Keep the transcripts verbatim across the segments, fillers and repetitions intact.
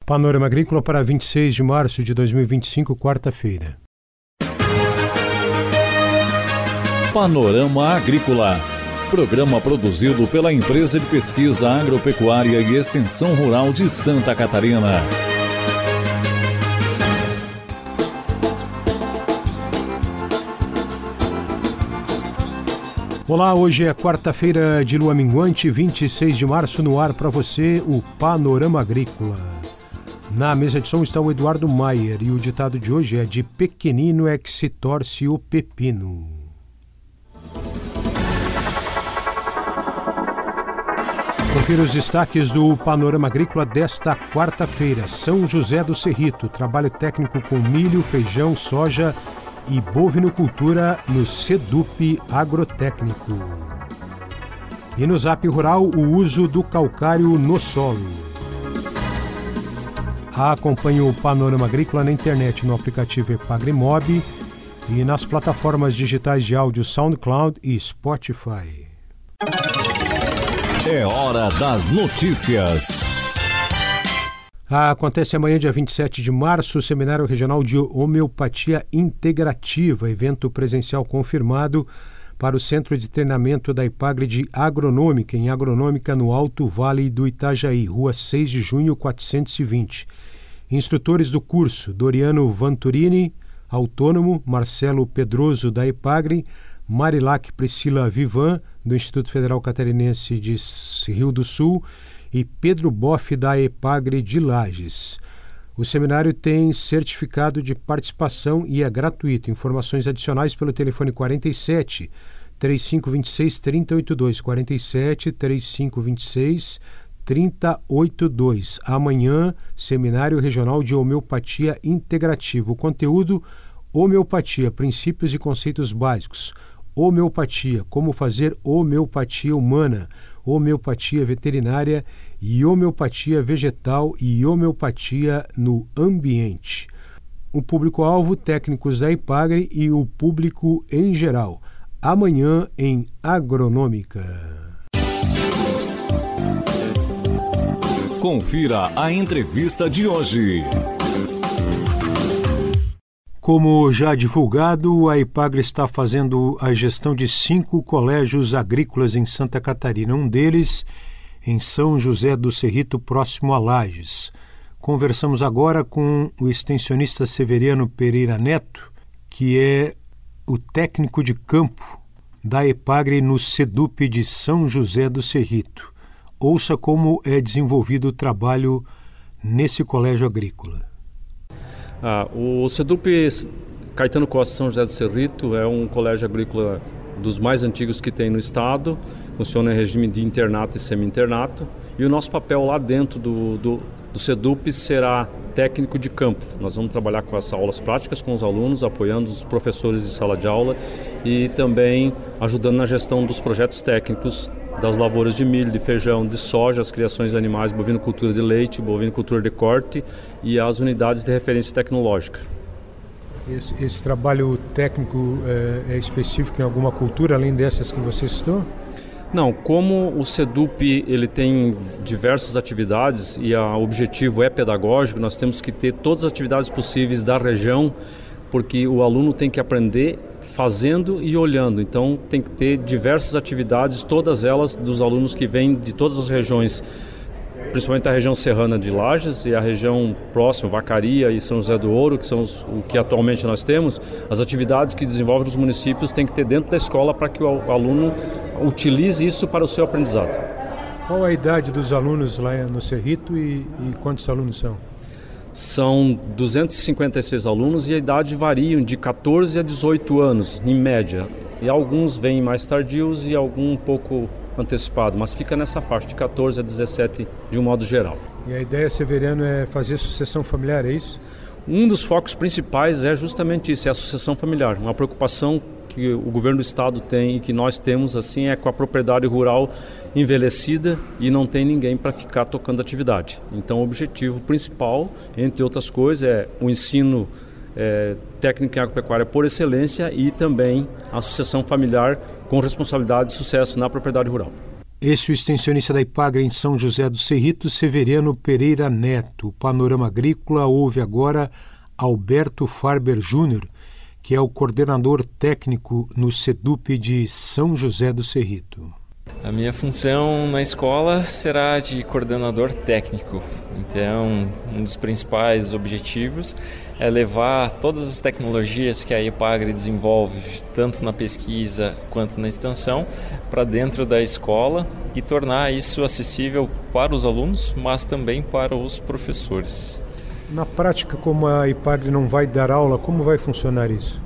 Panorama Agrícola para vinte e seis de março de dois mil e vinte e cinco, quarta-feira. Panorama Agrícola. Programa produzido pela Empresa de Pesquisa Agropecuária e Extensão Rural de Santa Catarina. Olá, hoje é quarta-feira de lua minguante, vinte e seis de março, no ar para você o Panorama Agrícola. Na mesa de som está o Eduardo Maier e o ditado de hoje é: de pequenino é que se torce o pepino. Confira os destaques do Panorama Agrícola desta quarta-feira. São José do Cerrito, trabalho técnico com milho, feijão, soja e bovinocultura no SEDUP Agrotécnico. E no Zap Rural, o uso do calcário no solo. Acompanhe o Panorama Agrícola na internet, no aplicativo Epagrimob e nas plataformas digitais de áudio SoundCloud e Spotify. É hora das notícias. Acontece amanhã, dia vinte e sete de março, o Seminário Regional de Homeopatia Integrativa, evento presencial confirmado para o Centro de Treinamento da Epagre de Agronômica, em Agronômica, no Alto Vale do Itajaí, Rua seis de junho, quatrocentos e vinte. Instrutores do curso: Doriano Vanturini, autônomo, Marcelo Pedroso, da Epagre, Marilac Priscila Vivan, do Instituto Federal Catarinense de Rio do Sul, e Pedro Boff, da Epagre de Lages. O seminário tem certificado de participação e é gratuito. Informações adicionais pelo telefone quarenta e sete, trinta e cinco vinte e seis, trinta e oitenta e dois, quarenta e sete, trinta e cinco vinte e seis, trinta e oitenta e dois. Amanhã, Seminário Regional de Homeopatia Integrativa. O conteúdo: homeopatia, princípios e conceitos básicos. Homeopatia, como fazer homeopatia humana, homeopatia veterinária e homeopatia vegetal e homeopatia no ambiente. O público-alvo: técnicos da Epagre e o público em geral. Amanhã em Agronômica. Confira a entrevista de hoje. Como já divulgado, a Epagre está fazendo a gestão de cinco colégios agrícolas em Santa Catarina, um deles em São José do Cerrito, próximo a Lages. Conversamos agora com o extensionista Severiano Pereira Neto, que é o técnico de campo da Epagre no SEDUP de São José do Cerrito. Ouça como é desenvolvido o trabalho nesse colégio agrícola. Ah, o SEDUP Caetano Costa São José do Cerrito é um colégio agrícola dos mais antigos que tem no estado, funciona em regime de internato e semi-internato, e o nosso papel lá dentro do, do, do SEDUP será técnico de campo. Nós vamos trabalhar com as aulas práticas com os alunos, apoiando os professores de sala de aula e também ajudando na gestão dos projetos técnicos das lavouras de milho, de feijão, de soja, as criações de animais, bovinocultura de leite, bovinocultura de corte e as unidades de referência tecnológica. Esse, esse trabalho técnico é, é específico em alguma cultura, além dessas que você citou? Não, como o SEDUP ele tem diversas atividades e o objetivo é pedagógico, nós temos que ter todas as atividades possíveis da região, porque o aluno tem que aprender fazendo e olhando. Então tem que ter diversas atividades, todas elas dos alunos que vêm de todas as regiões, principalmente a região serrana de Lages e a região próxima, Vacaria e São José do Ouro, que são os, o que atualmente nós temos. As atividades que desenvolvem nos municípios tem que ter dentro da escola para que o aluno utilize isso para o seu aprendizado. Qual a idade dos alunos lá no Cerrito e, e quantos alunos são? São duzentos e cinquenta e seis alunos e a idade varia de catorze a dezoito anos, em média. E alguns vêm mais tardios e algum um pouco antecipado, mas fica nessa faixa de catorze a dezessete de um modo geral. E a ideia, Severiano, é fazer sucessão familiar, é isso? Um dos focos principais é justamente isso, é a sucessão familiar. Uma preocupação que o governo do estado tem e que nós temos assim é com a propriedade rural envelhecida e não tem ninguém para ficar tocando atividade. Então o objetivo principal, entre outras coisas, é o ensino é, técnico em agropecuária por excelência e também a sucessão familiar com responsabilidade e sucesso na propriedade rural. Esse é o extensionista da Ipagre em São José do Cerrito, Severiano Pereira Neto. O Panorama Agrícola ouve agora Alberto Farber Júnior, que é o coordenador técnico no SEDUP de São José do Cerrito. A minha função na escola será de coordenador técnico. Então, um dos principais objetivos é levar todas as tecnologias que a Ipagre desenvolve, tanto na pesquisa quanto na extensão, para dentro da escola e tornar isso acessível para os alunos, mas também para os professores. Na prática, como a Ipagre não vai dar aula, como vai funcionar isso?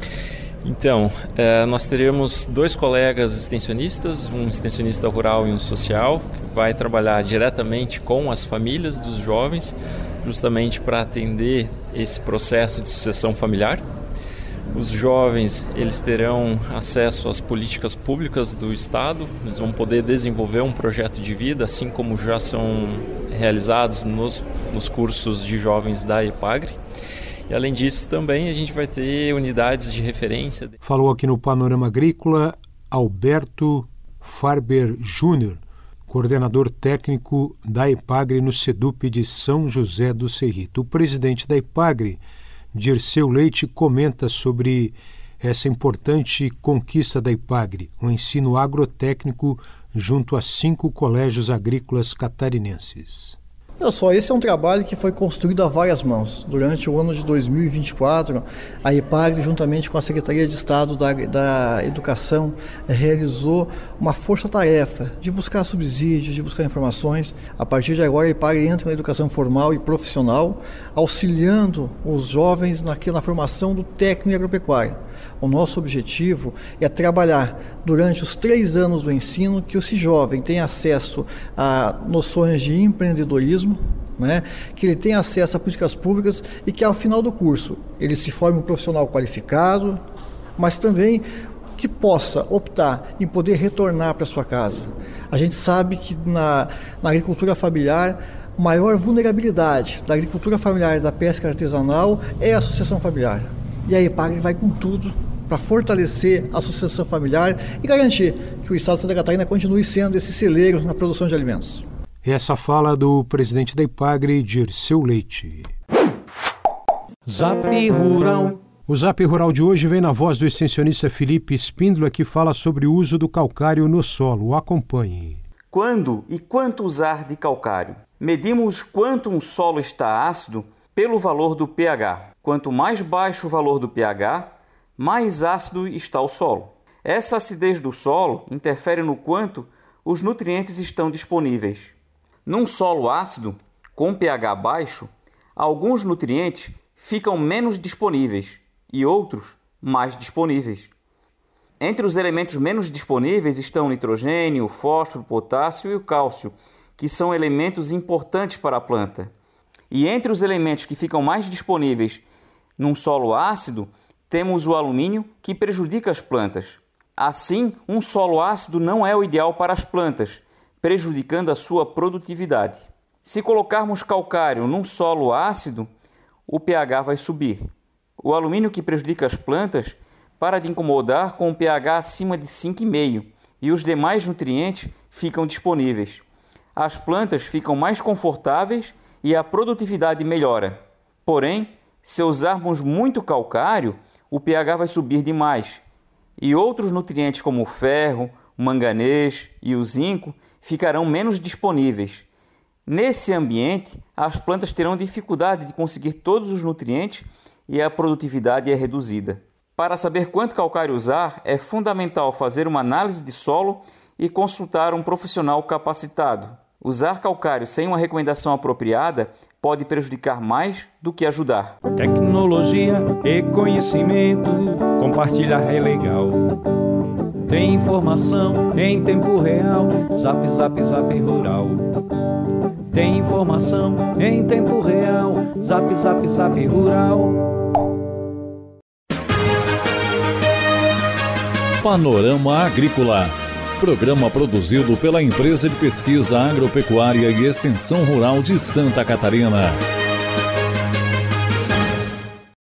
Então, eh, nós teremos dois colegas extensionistas, um extensionista rural e um social, que vai trabalhar diretamente com as famílias dos jovens, justamente para atender esse processo de sucessão familiar. Os jovens, eles terão acesso às políticas públicas do Estado, eles vão poder desenvolver um projeto de vida, assim como já são realizados nos, nos cursos de jovens da Ipagre. E além disso também a gente vai ter unidades de referência. Falou aqui no Panorama Agrícola Alberto Farber Júnior, coordenador técnico da Ipagre no SEDUP de São José do Cerrito. O presidente da Ipagre, Dirceu Leite, comenta sobre essa importante conquista da Ipagre, o ensino agrotécnico junto a cinco colégios agrícolas catarinenses. Olha só, esse é um trabalho que foi construído a várias mãos. Durante o ano de dois mil e vinte e quatro, a Ipagre, juntamente com a Secretaria de Estado da, da Educação, realizou uma força-tarefa de buscar subsídios, de buscar informações. A partir de agora, a Ipagre entra na educação formal e profissional, auxiliando os jovens na, na formação do técnico em agropecuária. O nosso objetivo é trabalhar durante os três anos do ensino que esse jovem tenha acesso a noções de empreendedorismo, né? Que ele tenha acesso a políticas públicas e que ao final do curso ele se forme um profissional qualificado, mas também que possa optar em poder retornar para sua casa. A gente sabe que na, na agricultura familiar, a maior vulnerabilidade da agricultura familiar e da pesca artesanal é a sucessão familiar. E a Ipagre vai com tudo para fortalecer a sucessão familiar e garantir que o Estado de Santa Catarina continue sendo esse celeiro na produção de alimentos. Essa fala do presidente da Ipagre, Dirceu Leite. Zap Rural. O Zap Rural de hoje vem na voz do extensionista Felipe Espíndola, que fala sobre o uso do calcário no solo. O acompanhe. Quando e quanto usar de calcário? Medimos quanto um solo está ácido pelo valor do pH. Quanto mais baixo o valor do pH, mais ácido está o solo. Essa acidez do solo interfere no quanto os nutrientes estão disponíveis. Num solo ácido, com pH baixo, alguns nutrientes ficam menos disponíveis e outros mais disponíveis. Entre os elementos menos disponíveis estão o nitrogênio, o fósforo, o potássio e o cálcio, que são elementos importantes para a planta. E entre os elementos que ficam mais disponíveis num solo ácido, temos o alumínio, que prejudica as plantas. Assim, um solo ácido não é o ideal para as plantas, prejudicando a sua produtividade. Se colocarmos calcário num solo ácido, o pH vai subir. O alumínio, que prejudica as plantas, para de incomodar com o pH acima de cinco vírgula cinco e os demais nutrientes ficam disponíveis. As plantas ficam mais confortáveis e a produtividade melhora. Porém, se usarmos muito calcário, o pH vai subir demais e outros nutrientes como o ferro, o manganês e o zinco ficarão menos disponíveis. Nesse ambiente, as plantas terão dificuldade de conseguir todos os nutrientes e a produtividade é reduzida. Para saber quanto calcário usar, é fundamental fazer uma análise de solo e consultar um profissional capacitado. Usar calcário sem uma recomendação apropriada pode prejudicar mais do que ajudar. Tecnologia e conhecimento, compartilhar é legal. Tem informação em tempo real, Zap, Zap, Zap Rural. Tem informação em tempo real, Zap, Zap, Zap Rural. Panorama Agrícola. Programa produzido pela Empresa de Pesquisa Agropecuária e Extensão Rural de Santa Catarina.